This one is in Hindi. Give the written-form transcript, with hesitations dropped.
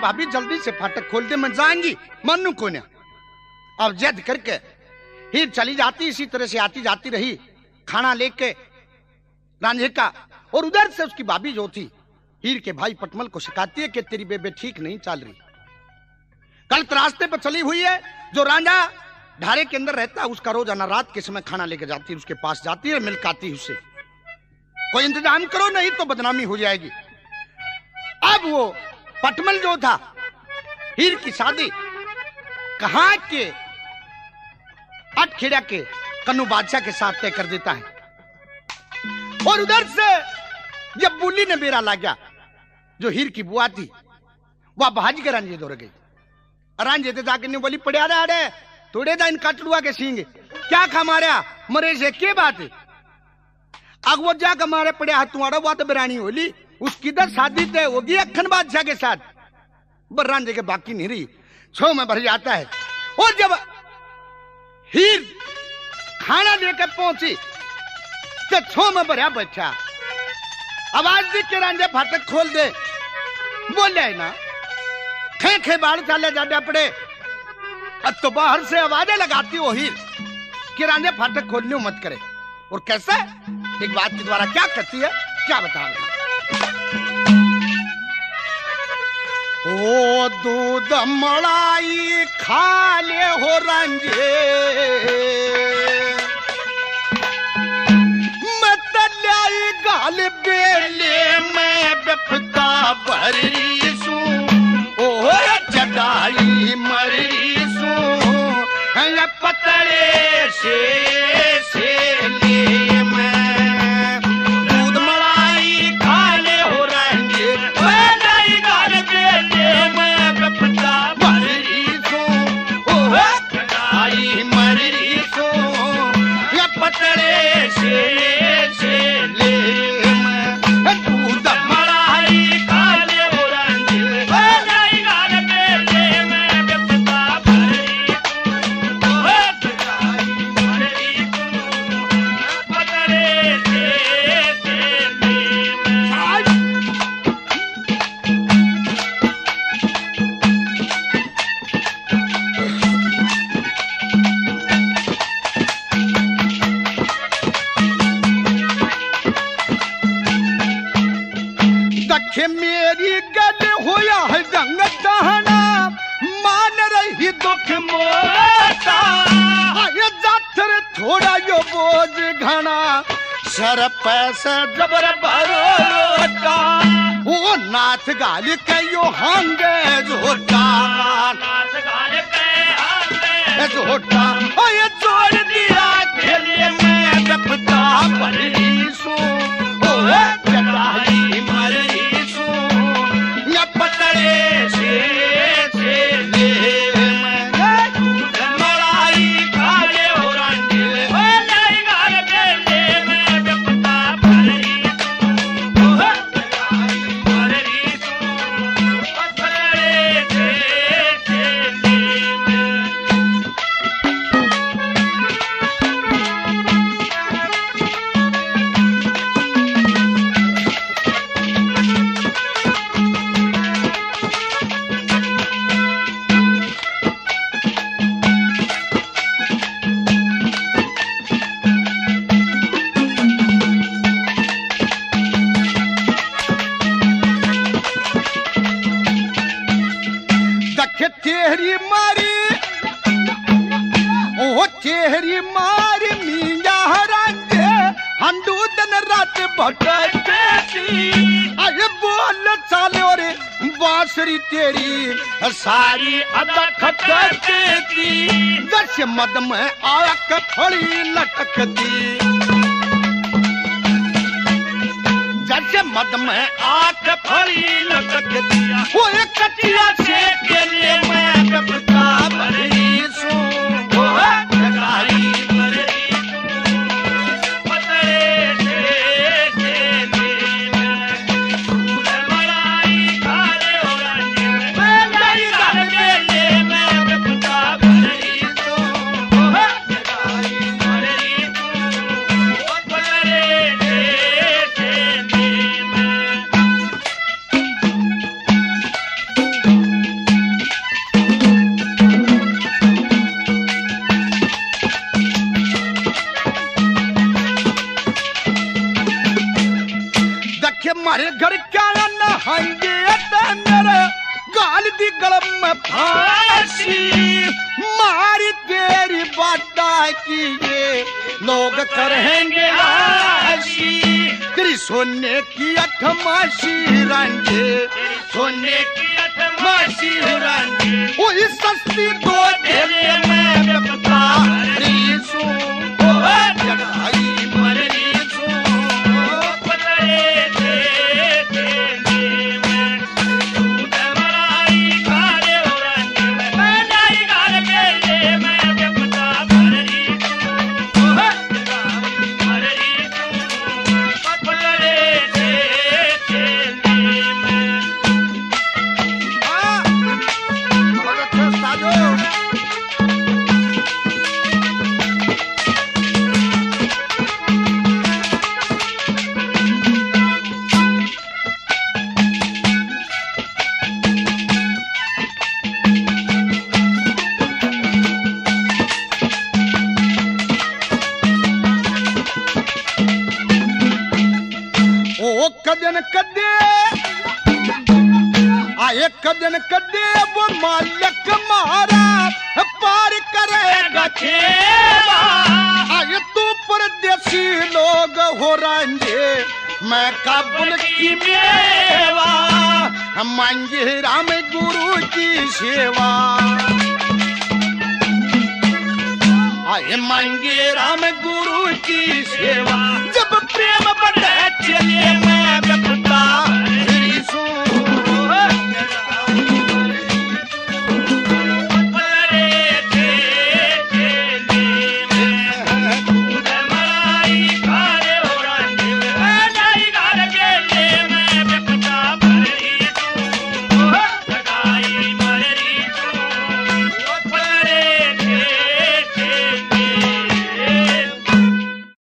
भाभी जल्दी से फाटक खोल दे, मैं जाएंगी मन्नू को न। अब जद करके हीर चली जाती, इसी तरह से आती जाती रही खाना लेके रांझे का। और उधर से उसकी भाभी जो थी हीर के भाई पटमल को शिकायती है कि तेरी बेबे ठीक नहीं चल रही, गलत रास्ते पर चली हुई है। जो रांझा ढारे के अंदर रहता है उसका रोजाना रात के समय खाना लेके जाती है, उसके पास जाती है, मिलकाती है उससे, कोई इंतजाम करो नहीं तो बदनामी हो जाएगी। अब वो पटमल जो था हीर की शादी कहां के अटखेड़ा के कन्नू बादशाह के साथ तय कर देता है। और उधर से जब बुली ने बेरा लागा, जो हीर की बुआ थी वह भाज के रांझे दौड़ गई। रांझे ते जाके ने बोली पड़े अरे थोड़े दा इन काटड़ुआ के सींग क्या खा मारा मरे से के बात है। अग वो जाकर मारे पड़े हाथ तुम्हारा वो तो बिरानी होली, उसकी दर शादी तय होगी अखन बादशाह के साथ। बर रांझे के बाकी नहीं रही, छो में भर जाता है। और जब हीर खाना लेकर पहुंची तो छो में भरिया बच्चा आवाज दी के रांझे फाटक खोल दे, बोले ना खे खे बाढ़ चाले जाने पड़े। अब तो बाहर से आवाजें लगाती हो हीर कि रांझे फाटक खोलने मत करे। और कैसे एक बात के द्वारा क्या करती है क्या बता रहे। ओ दूध मलाई खा ले हो रांझे, मत लाई गाल बेले मैं बेपता भरी सू, ओ चढ़ाई मरी सू पतले से ले मैं दूध मलाई खा ले हो रांझे, लाई गाल बेले मैं बेपता भरी सू, ओ चढ़ाई मरी सू पतले से ले मैं दूध मलाई खा ले हो रांझे, लाई गाल बेले मैं बेपता भरी सू, ओ चढ़ाई मरी सू पतले से ले मैं। दखे मेरी गल होया है रंग दहना, मान रही दुख मोटा, आये जातर थोड़ा यो बोझ घना, सर पैसा जबर भरोटा, ओ नाथ गाल के यो हांगे झोटा, नाथ गाल के हांगे झोटा, ओ ये जोड़ दिया खेले में बेपता भरी सू, ओ चढ़ाई मरी सू पतले से ले मैं दूध मलाई खा ले हो रांझे, लाई गाल बेले मैं बेपता भरी सू, ओ चढ़ाई मरी सू पतले से ले मैं। तेरी मारी ओ तेरी मारी मींजा रांझे, हंडू दिन रात भटकती, अरे बोल चाले और बांसुरी तेरी सारी अदा खटकती, जैसे मद में आक फड़ी लटकती, जैसे मद में आक फड़ी लटकती, वो एक कटिया से के लिए मैं बेपता भरी सू, ओ चढ़ाई मरी सू पतले से ले मैं दूध मलाई खा ले हो रांझे, लाई गाल बेले मैं बेपता भरी सू, ओ चढ़ाई मरी सू पतले से ले मैं। दी गलम में फांसी, मारी तेरी बाटा की ये लोग करेंगे आशी। तेरी सोने की अठमाशी रांझे, सोने की अठमाशी रांझे, वो इस सस्ती को तेरे में बेपता रही सू, जगाई मर रही सू, कदन कदे आए, कदन कदे वो मालिक मारा पार करेगा खेवा। आए तू परदेसी लोग हो रांझे, मैं काबुल की मेवा, मांगे राम गुरु की सेवा। आए मांगे राम गुरु की सेवा, जब प्रेम बढ़े चले मैं